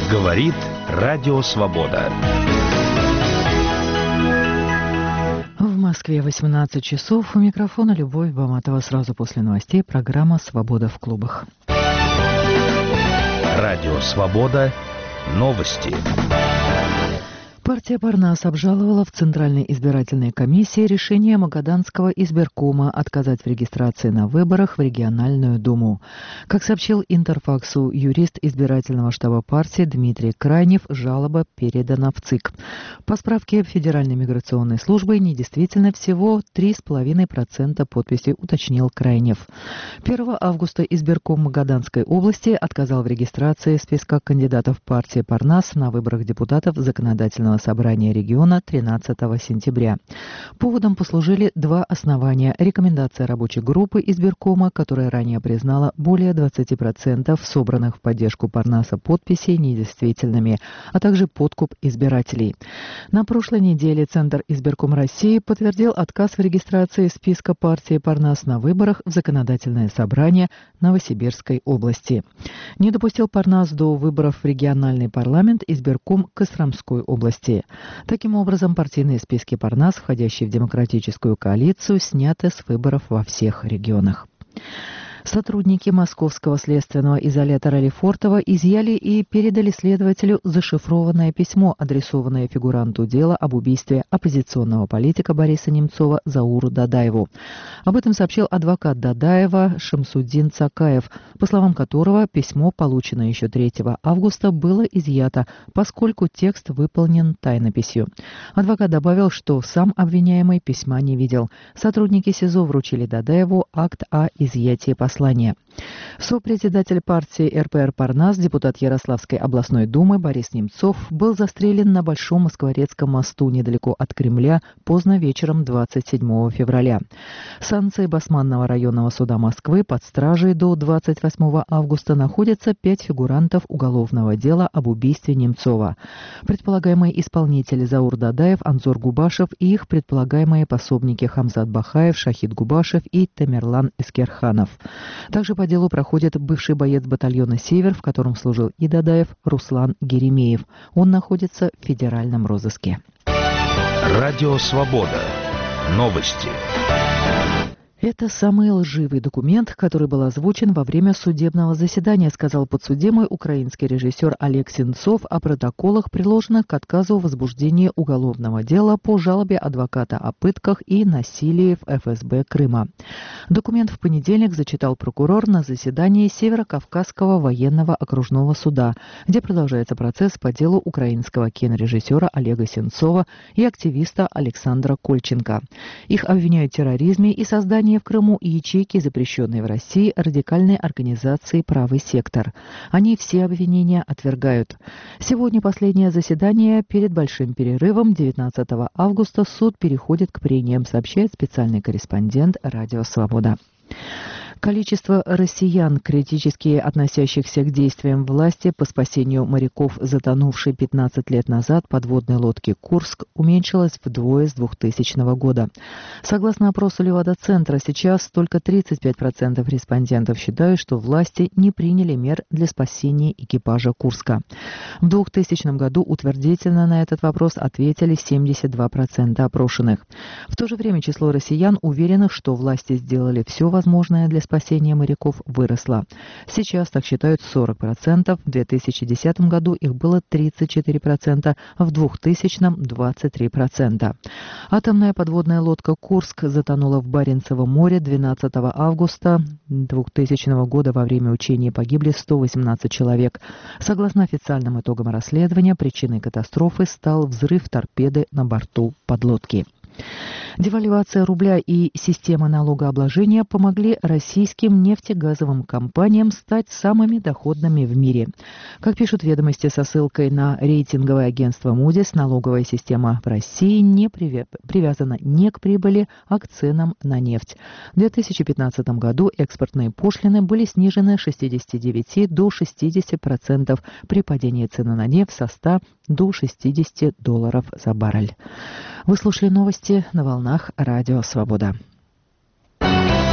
Говорит Радио Свобода. В Москве 18 часов. У микрофона Любовь Баматова. Сразу после новостей программа «Свобода в клубах». Радио Свобода. Новости. Партия Парнас обжаловала в Центральной избирательной комиссии решение Магаданского избиркома отказать в регистрации на выборах в региональную думу. Как сообщил Интерфаксу юрист избирательного штаба партии Дмитрий Крайнев, жалоба передана в ЦИК. По справке Федеральной миграционной службы недействительно всего 3,5% подписей, уточнил Крайнев. 1 августа избирком Магаданской области отказал в регистрации списка кандидатов партии Парнас на выборах депутатов законодательного собрания региона 13 сентября. Поводом послужили два основания. Рекомендация рабочей группы избиркома, которая ранее признала более 20% собранных в поддержку Парнаса подписей недействительными, а также подкуп избирателей. На прошлой неделе Центр избирком России подтвердил отказ в регистрации списка партии Парнас на выборах в законодательное собрание Новосибирской области. Не допустил Парнас до выборов в региональный парламент избирком Костромской области. Таким образом, партийные списки Парнас, входящие в демократическую коалицию, сняты с выборов во всех регионах. Сотрудники московского следственного изолятора Лефортово изъяли и передали следователю зашифрованное письмо, адресованное фигуранту дела об убийстве оппозиционного политика Бориса Немцова Зауру Дадаеву. Об этом сообщил адвокат Дадаева Шамсудин Цакаев, по словам которого письмо, полученное еще 3 августа, было изъято, поскольку текст выполнен тайнописью. Адвокат добавил, что сам обвиняемый письма не видел. Сотрудники СИЗО вручили Дадаеву акт о изъятии послания. Сопредседатель партии РПР Парнас, депутат Ярославской областной думы Борис Немцов был застрелен на Большом Москворецком мосту недалеко от Кремля поздно вечером 27 февраля. Санкции Басманного районного суда Москвы под стражей до 28 августа находятся 5 фигурантов уголовного дела об убийстве Немцова. Предполагаемые исполнители Заур Дадаев, Анзор Губашев и их предполагаемые пособники Хамзат Бахаев, Шахид Губашев и Тамерлан Эскерханов. Также по делу проходит бывший боец батальона «Север», в котором служил и Дадаев, Руслан Геремеев. Он находится в федеральном розыске. Радио Свобода. Новости. Это самый лживый документ, который был озвучен во время судебного заседания, сказал подсудимый украинский режиссер Олег Сенцов о протоколах, приложенных к отказу в возбуждении уголовного дела по жалобе адвоката о пытках и насилии в ФСБ Крыма. Документ в понедельник зачитал прокурор на заседании Северо-Кавказского военного окружного суда, где продолжается процесс по делу украинского кинорежиссера Олега Сенцова и активиста Александра Кольченко. Их обвиняют в терроризме и создании в Крыму ячейки, запрещенной в России радикальной организации «Правый сектор». Они все обвинения отвергают. Сегодня последнее заседание перед большим перерывом. 19 августа суд переходит к прениям, сообщает специальный корреспондент «Радио Свобода». Количество россиян, критически относящихся к действиям власти по спасению моряков, затонувшей 15 лет назад подводной лодки «Курск», уменьшилось вдвое с 2000 года. Согласно опросу Левада-центра, сейчас только 35% респондентов считают, что власти не приняли мер для спасения экипажа «Курска». В 2000 году утвердительно на этот вопрос ответили 72% опрошенных. В то же время число россиян, уверенных, что власти сделали все возможное для спасения моряков, выросло. Сейчас так считают 40%, в 2010 году их было 34%, в 2000-м 23%. Атомная подводная лодка «Курск» затонула в Баренцевом море 12 августа 2000 года. Во время учений погибли 118 человек. Согласно официальным итогам расследования, причиной катастрофы стал взрыв торпеды на борту подлодки. Девальвация рубля и система налогообложения помогли российским нефтегазовым компаниям стать самыми доходными в мире. Как пишут ведомости со ссылкой на рейтинговое агентство Moody's, налоговая система в России не привязана не к прибыли, а к ценам на нефть. В 2015 году экспортные пошлины были снижены с 69 до 60%, при падении цены на нефть со 100 до $60 за баррель. Вы слушали новости на волнах Радио Свобода.